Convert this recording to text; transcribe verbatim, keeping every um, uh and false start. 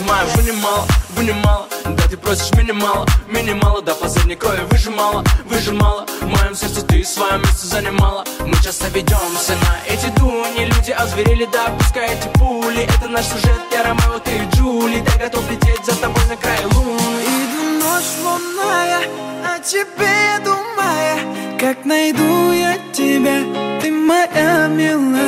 снимаю, вынимала, вынимала. Да ты просишь минимала, минимала. До последней крови выжимала, выжимала. В моем сердце ты свое место занимала. Мы часто ведемся на эти дуни. Люди озверели, да пускай эти пули. Это наш сюжет, я Ромео, ты Джули. Дай готов лететь за тобой на край луны. Иду ночь лунная, о тебе думая, как найду я тебя, ты моя милая.